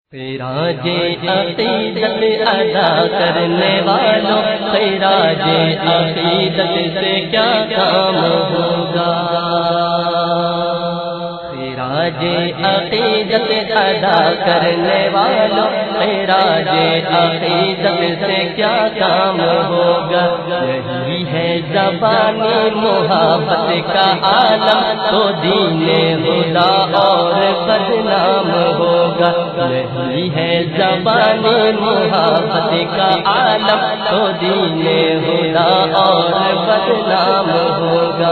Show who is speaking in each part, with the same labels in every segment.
Speaker 1: خراج عقیدت ادا کرنے والوں، خراج عقیدت سے کیا کام ہوگا؟ خراج عقیدت ادا کرنے والوں، خراج عقیدت سے کیا کام ہوگا؟ یہی ہے زبانی محبت کا عالم، تو دین خدا اور بدنام ہوگا۔ یہی ہے زبانی محبت کا عالم، تو دین خدا اور بدنام ہوگا۔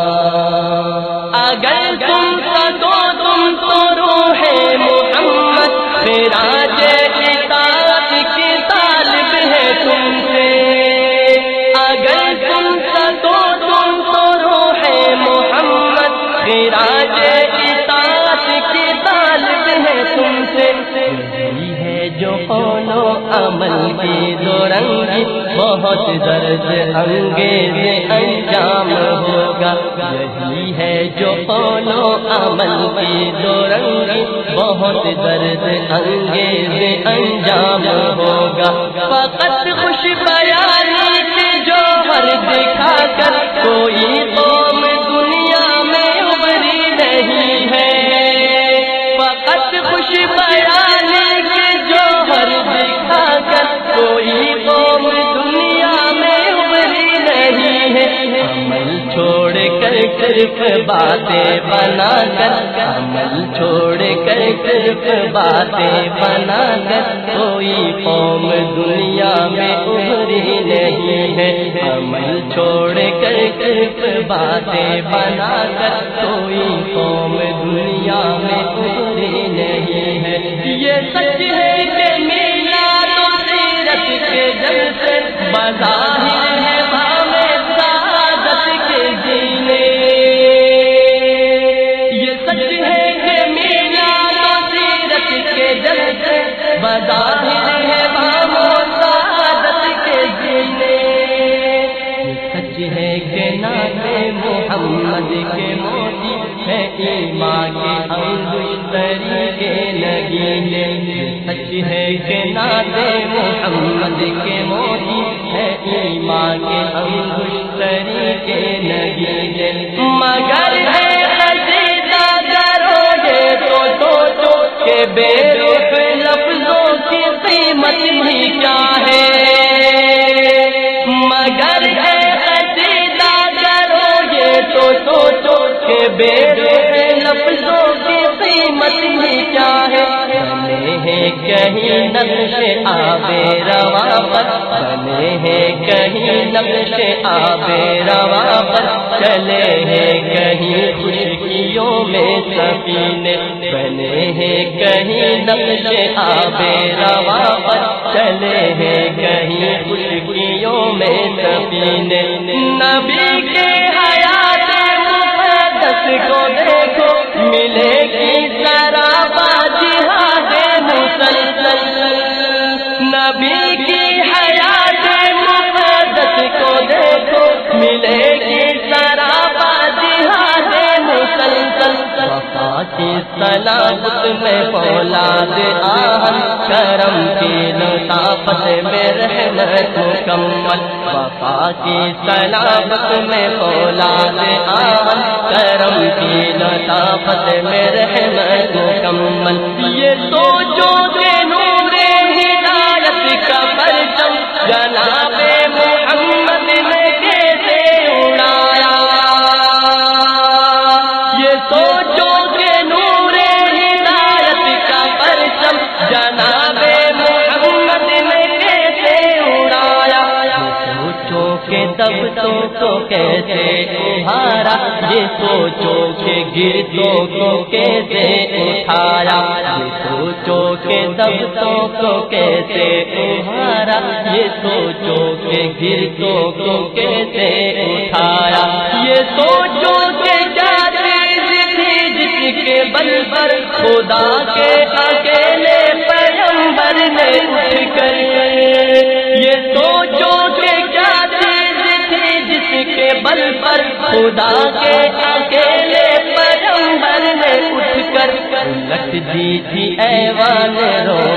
Speaker 1: اگر تم تو روح محمد، خراج اطاعت کی طالب ہے تم سے۔ اگر تم تو روح محمد، خراج اطاعت کی طالب ہے تم سے۔ یہی ہے جو قول و عمل کی دو رنگی، بہت درد انگیز انجام ہوگا۔ یہی ہے جو قول و عمل کی دو رنگی، بہت درد انگیز انجام ہوگا۔ فقط خوش بیانی کے جوہر دکھا کر کوئی قوم دنیا میں ابھری نہیں ہے۔ فقط خوش بیانی کے جوہر دکھا کر کوئی قوم دنیا میں ابھری نہیں ہے۔ عمل چھوڑ کر صرف باتیں بنا کر، عمل چھوڑ کر صرف باتیں بنا کر کوئی قوم دنیا میں ابھری نہیں ہے۔ عمل چھوڑ کر صرف باتیں بنا کر کوئی قوم دنیا میں ابھری نہیں ہے۔ یہ سچ ہے کہ میلاد و سیرت کے جلسے بظاہر ہے بام سعادت کے جینے۔ یہ سچ ہے کہ میلاد و سیرت کے جلسے بظاہر ہے بام سعادت کے جینے۔ یہ سچ ہے کہ نام محمد کے موتی ہے ایمان کے انگشتری کے نگینے۔ سچ ہے کہ نام محمد کے موتی ہے ایمان کے انگشتری کے نگینے۔ مگر ہے قصیدہ گروگے تو کہ بے روح لفظوں کی قیمت ہی کیا ہے۔ مگر ہے قصیدہ گروگے تو کہ بے روح لفظوں کی قیمت ہی کیا ہے۔ بنے ہیں کہیں نقش آب رواں پر، بنے ہیں کہیں نقش آب رواں پر، چلے ہیں کہیں خشکیوں میں سفینے۔ بنے ہیں کہیں نقش آب رواں پر، چلے ہیں کہیں خشکیوں میں سفینے۔ نبی کے حیات مقدس کو دیکھو، ملے گی سراپا جہاد مسلسل۔ نبی کی حیات مقدس کو دیکھو، ملے گی سراپا جہاد مسلسل۔ وفا کی سلامت میں فولاد آہن، کرم کی لطافت میں رحمت مکمل۔ وفا کی سلامت میں فولاد آہن، کرم کی لطافت میں رحمت مکمل۔ یہ سوچو کہ نور ہدایت کا پرچم جناب محمد نے کیسے اڑایا۔ یہ سوچو کہ نور ہدایت کا پرچم جناب محمد نے کیسے اڑایا۔ سوچو کہ دبتوں کو کیسے ابھارا، یہ سوچو کہ گردوں کو کیسے اٹھایا۔ یہ سوچو کہ دبتوں کو کیسے ابھارا، یہ سوچو کہ گردوں کو کیسے اٹھایا۔ یہ سوچو کہ کیا چیز تھی جس کے بل پر خدا کے اکیلے پیغمبر نے اٹھ کر۔ یہ سوچو کہ کیا چیز تھی جس کے بل پر خدا کے اکیلے پیغمبر نے اٹھ کر الٹ دی تھی ایوان رو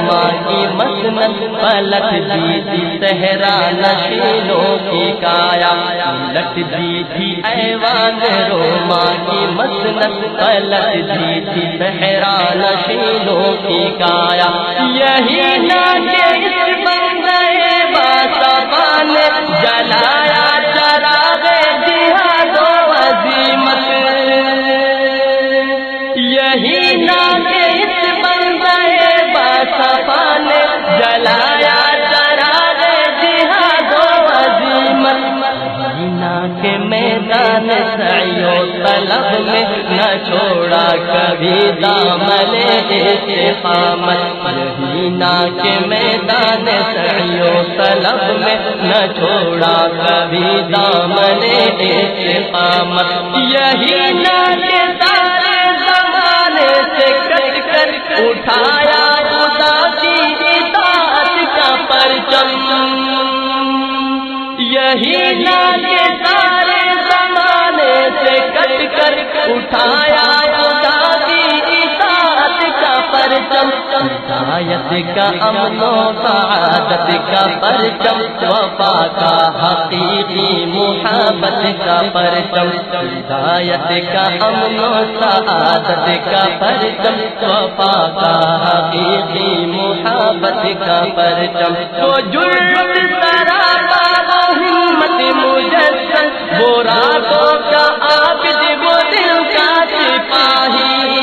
Speaker 1: مسند پلٹ دی تھی صحرا نشینوں کی کایا لٹ دی تھی ایوان روما کی مسند پلٹ دی تھی صحرا نشینوں کی کایا یہی نہ کہ اس بندے باصفا نے جلایا چراغ جہاد و عزیمت یہی نہ کہ اس بندے باصفا نے جلایا چراغ جہاد و عزیمت مدینہ کے میدان سعی و طلب میں نہ چھوڑا کبھی دامن استقامت مدینہ کے میدان سعی و طلب میں نہ چھوڑا کبھی دامن استقامت یہی نہ کہ سارے زمانے سے کٹ کر اٹھایا خدا کی اطاعت کا پرچم یہی نہ کہ سارے زمانے سے کٹ کر اٹھایا خدا کی اطاعت کا پرچم ہدایت کا امن و سعادت کا پرچم وفا کا حقیقی محبت کا پرچم ہدایت کا امن و سعادت کا پرچم وفا کا حقیقی محبت کا پرچم وہ جرت سراپا ہمت مجسد وہ راتوں کا عابد وہ دل کا سپاہی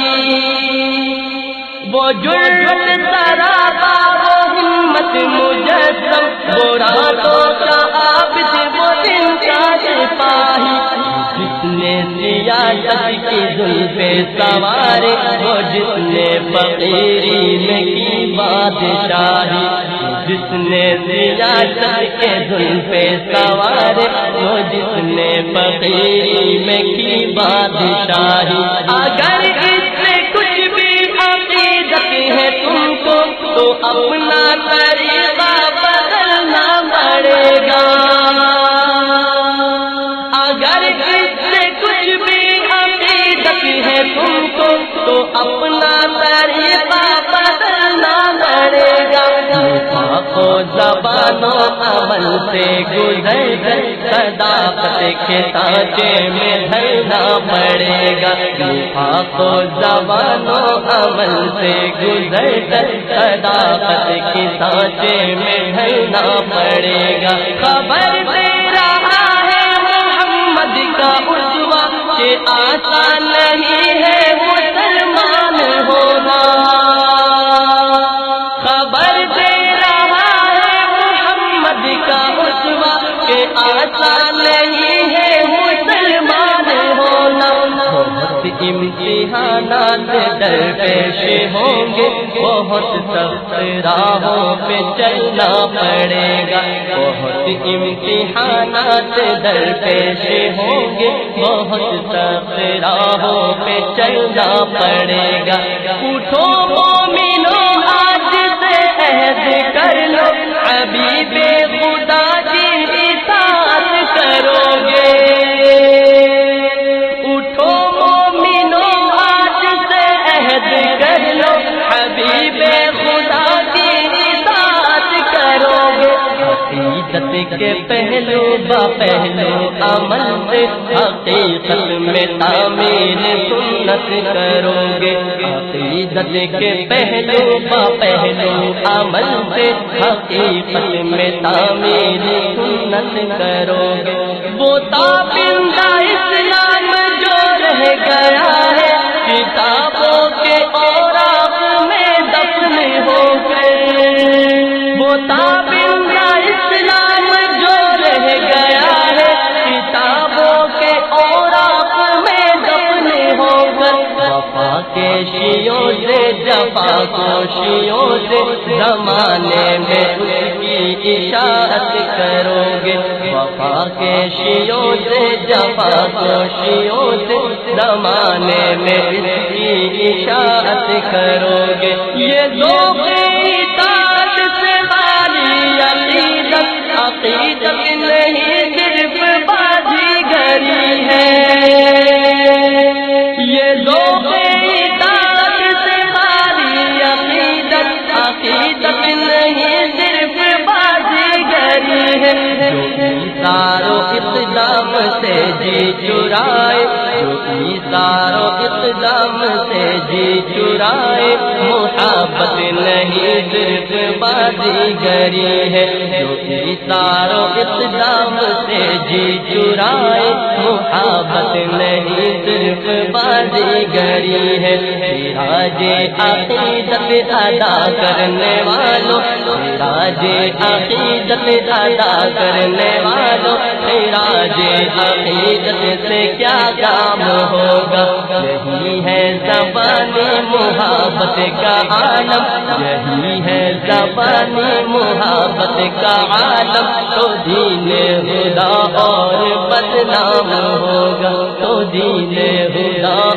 Speaker 1: وہ جرت سراپا وہ ہمت مجسد وہ راتوں کا عابد وہ دل کا سپاہی جس نے سیاست کی زلفے سوارے وہ جس نے فقیری میں کی بادشاہی جس نے سیاست کے زلفے سوارے وہ جس نے فقیری میں کی بادشاہی اگر اس سے کچھ بھی عقیدت ہے تم کو تو اپنا طریقہ بدلنا پڑے گا اگر اس سے کچھ بھی عقیدت ہے تم کو تو اپنا طریقہ بدلنا پڑے گا نفاق و زبان و عمل سے گزر کر صداقت کے سانچے میں ڈھلنا پڑے گا نفاق و زبان و عمل سے گزر کر صداقت کے سانچے میں ڈھلنا پڑے گا خبر دے رہا ہے محمد کا اسوہ کہ آسان نہیں ہے مسلمان ہونا خبر دے رہا ہے محمد کا اسوہ کہ آسان نہیں ہے مسلمان ہونا بہت امتحانات درپیش ہوں گے بہت سخت راہوں پہ چلنا پڑے گا بہت امتحانات درپیش ہوں گے بہت سخت راہوں پہ چلنا پڑے گا اٹھو مومنو آج سے عہد کر لو حبیب خدا کی اطاعت کرو گے اٹھو مومنو آج سے عہد کر لو حبیب خدا کی اطاعت کرو گے عقیدت کے پہلو با پہلو عمل سے حقیقت میں تعمیر سنت کرو گے عقیدت کے پہلو با پہلو عمل سے حقیقت میں تعمیر سنت کرو گے وہ تابندہ اسلام جو رہ گیا ہے کتابوں کے اوراق میں دفن ہو گئے وہ تابندہ اسلام جو رہ گیا ہے کتابوں کے اوراق میں دفن ہو گئے وفا کے شیوں سے جفا کوشیوں سے زمانے میں اس کی اشاعت کرو گے وفا کے شیوں سے جفا کوشیوں سے زمانے میں اس کی اشاعت کرو گے یہ لوگ اطاعت سے خالی عقیدت نہیں صرف بازی گری ہے یہ لوگ اطاعت سے خالی عقیدت نہیں سے جی چرائے، جو ایثار و اقدام سے جی چرائے، محبت نہیں صرف بازیگری ہے، جو ایثار و اقدام سے جی چرائے، محبت نہیں صرف بازیگری ہے۔ سراج عقیدت ادا کرنے والوں، سراج عقیدت ادا کرنے والوں، سراج عقیدت سے کیا کام ہوگا؟ یہی ہے زبانی محبت کا عالم، یہی ہے زبانی محبت کا عالم، تو دین خدا اور بدنام ہوگا، تو دین خدا